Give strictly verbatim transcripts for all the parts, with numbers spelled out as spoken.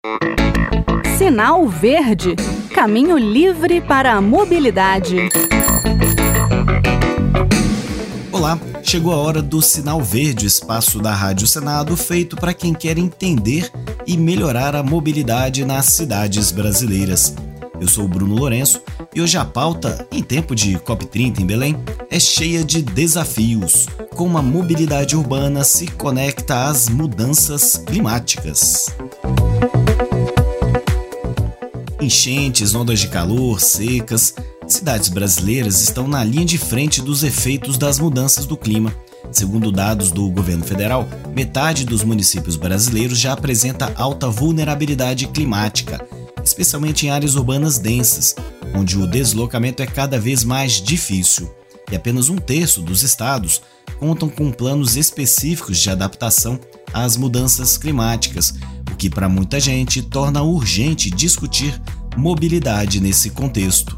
Sinal Verde, caminho livre para a mobilidade. Olá, chegou a hora do Sinal Verde, espaço da Rádio Senado feito para quem quer entender e melhorar a mobilidade nas cidades brasileiras. Eu sou o Bruno Lourenço e hoje a pauta, em tempo de COP trinta em Belém, é cheia de desafios. Como a mobilidade urbana se conecta às mudanças climáticas. Enchentes, ondas de calor, secas, cidades brasileiras estão na linha de frente dos efeitos das mudanças do clima. Segundo dados do governo federal, metade dos municípios brasileiros já apresenta alta vulnerabilidade climática, especialmente em áreas urbanas densas, onde o deslocamento é cada vez mais difícil. E apenas um terço dos estados contam com planos específicos de adaptação às mudanças climáticas, o que para muita gente torna urgente discutir mobilidade nesse contexto.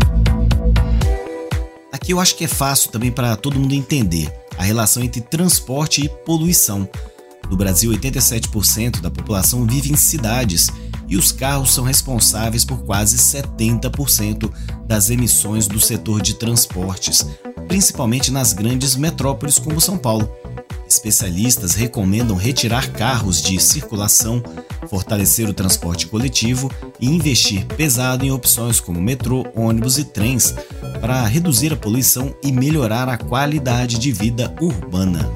Aqui eu acho que é fácil também para todo mundo entender a relação entre transporte e poluição. No Brasil, oitenta e sete por cento da população vive em cidades e os carros são responsáveis por quase setenta por cento das emissões do setor de transportes, principalmente nas grandes metrópoles como São Paulo. Especialistas recomendam retirar carros de circulação, fortalecer o transporte coletivo e investir pesado em opções como metrô, ônibus e trens para reduzir a poluição e melhorar a qualidade de vida urbana.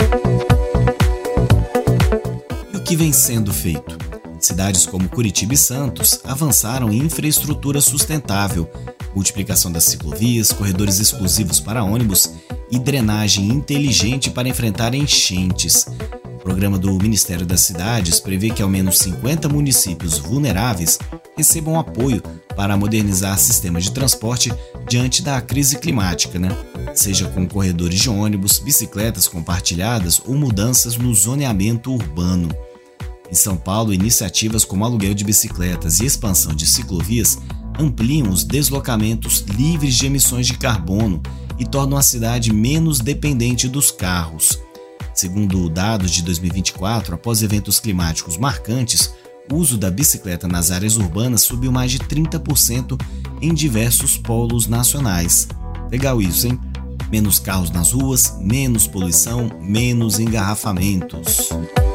E o que vem sendo feito? Cidades como Curitiba e Santos avançaram em infraestrutura sustentável, multiplicação das ciclovias, corredores exclusivos para ônibus e drenagem inteligente para enfrentar enchentes. O programa do Ministério das Cidades prevê que ao menos cinquenta municípios vulneráveis recebam apoio para modernizar sistemas de transporte diante da crise climática, né? Seja com corredores de ônibus, bicicletas compartilhadas ou mudanças no zoneamento urbano. Em São Paulo, iniciativas como aluguel de bicicletas e expansão de ciclovias ampliam os deslocamentos livres de emissões de carbono e tornam a cidade menos dependente dos carros. Segundo dados de dois mil e vinte e quatro, após eventos climáticos marcantes, o uso da bicicleta nas áreas urbanas subiu mais de trinta por cento em diversos polos nacionais. Legal isso, hein? Menos carros nas ruas, menos poluição, menos engarrafamentos.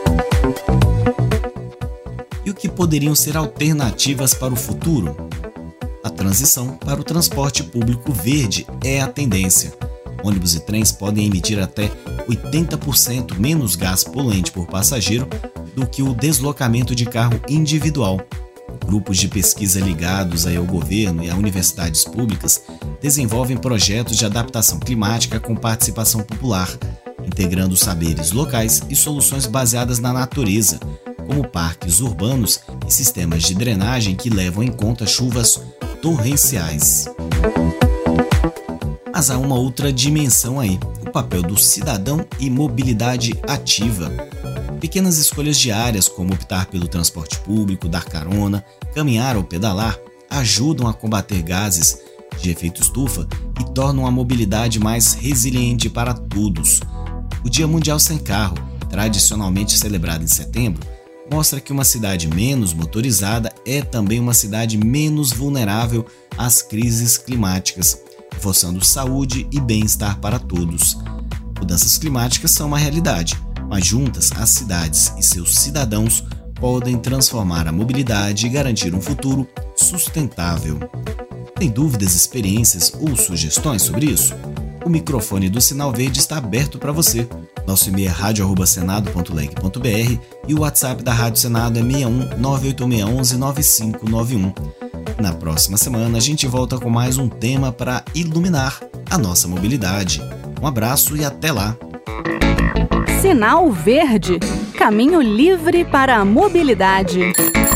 E o que poderiam ser alternativas para o futuro? A transição para o transporte público verde é a tendência. Ônibus e trens podem emitir até oitenta por cento menos gás poluente por passageiro do que o deslocamento de carro individual. Grupos de pesquisa ligados aí ao governo e a universidades públicas desenvolvem projetos de adaptação climática com participação popular, integrando saberes locais e soluções baseadas na natureza, como parques urbanos e sistemas de drenagem que levam em conta chuvas torrenciais. Mas há uma outra dimensão aí, o papel do cidadão e mobilidade ativa. Pequenas escolhas diárias, como optar pelo transporte público, dar carona, caminhar ou pedalar, ajudam a combater gases de efeito estufa e tornam a mobilidade mais resiliente para todos. O Dia Mundial Sem Carro, tradicionalmente celebrado em setembro, mostra que uma cidade menos motorizada é também uma cidade menos vulnerável às crises climáticas, reforçando saúde e bem-estar para todos. Mudanças climáticas são uma realidade, mas juntas as cidades e seus cidadãos podem transformar a mobilidade e garantir um futuro sustentável. Tem dúvidas, experiências ou sugestões sobre isso? O microfone do Sinal Verde está aberto para você. Nosso e-mail é rádio arroba senado ponto leg ponto br e o WhatsApp da Rádio Senado é seis um nove oito seis um um nove cinco nove um. Na próxima semana a gente volta com mais um tema para iluminar a nossa mobilidade. Um abraço e até lá! Sinal Verde, caminho livre para a mobilidade.